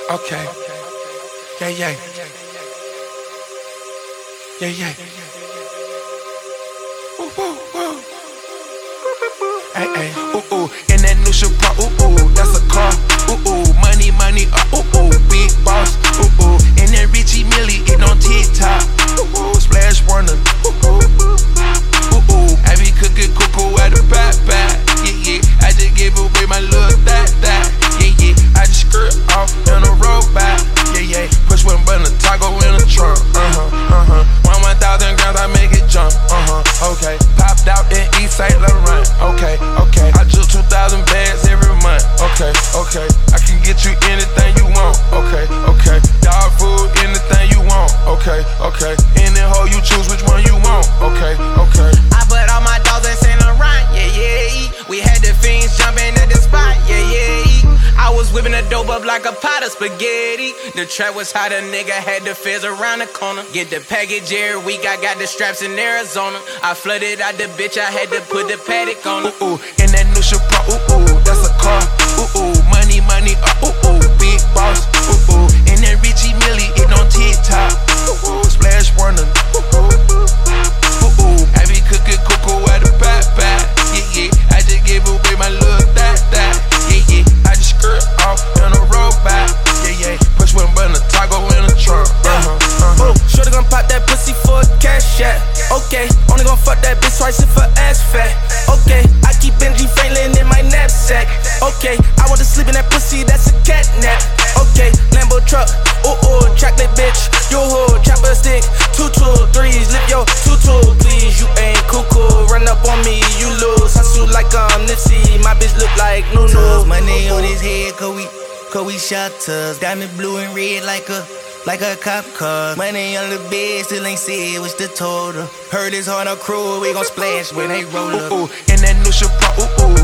Okay. Yeah, yeah. Yeah, yeah. Ooh, ooh, ooh. Hey, hey. Ooh, ooh. In that new Supra, ooh, ooh. That's a car. Ooh, ooh. Money, money, ooh, ooh. Big boss. Ooh, ooh. In that Richie Millie, it on TikTok. Ooh, ooh. Splash Warner. Ooh, ooh. Ooh, ooh. I be cooking cuckoo at the back. Yeah, yeah. I just gave away my little that. Yeah, yeah. I just skirt off in a robot. Yeah, yeah. Push one button, toggle in a trunk. 1,000 grams, I make it jump. Okay. Popped out in East St. Laurent. Okay, okay. I took 2,000 bags every month. Okay, okay. I can get you anything you want. Okay, okay. Dog food, anything you want. Okay, okay. Any hoe you choose which one you want. Okay, okay. I put all my dogs in St. Laurent. Yeah, yeah. We had the fiends jumping at the spot. Yeah, yeah. I was whipping the dope up like a pot of spaghetti. The trap was hot, a nigga had the feds around the corner. Get the package every week, I got the straps in Arizona. I flooded out the bitch, I had to put the paddock on her. Ooh, ooh, in that new Supra, ooh, ooh, that's a car. Ooh, ooh, money, money, ooh, ooh, big boss. Ooh, ooh, in that Richie Millie, it on TikTok. Ooh, ooh, Splash Warner. Ooh, ooh, ooh, ooh, I be cooking cuckoo at the back. Yeah, yeah, I just gave away my little that. Yeah, yeah, I just skirt off in a robot. Yeah, yeah, push one button, toggle in a trunk. Ooh, shorty gon' pop that pussy for a cash, yeah. Okay, only gon' fuck that bitch twice if her ass fat. Okay, I keep Benji Franklin in my knapsack. Okay, I want to sleep in that pussy, that's a cat nap. Okay, Lambo truck, ooh, ooh, chocolate bitch. Yo, ho, chopper stick, 2 2 3s, lift your 2 2, please. You ain't cuckoo, run up on me, you lose. I suit like Nipsey, my bitch look like Nunu. Money on his head, cause we shutters. Diamond blue and red like a cop car. Money on the bed, still ain't said what's the total. Heard it's hard on crew, we gon' splash when they roll up. Ooh, ooh, in that new Supra, ooh, ooh,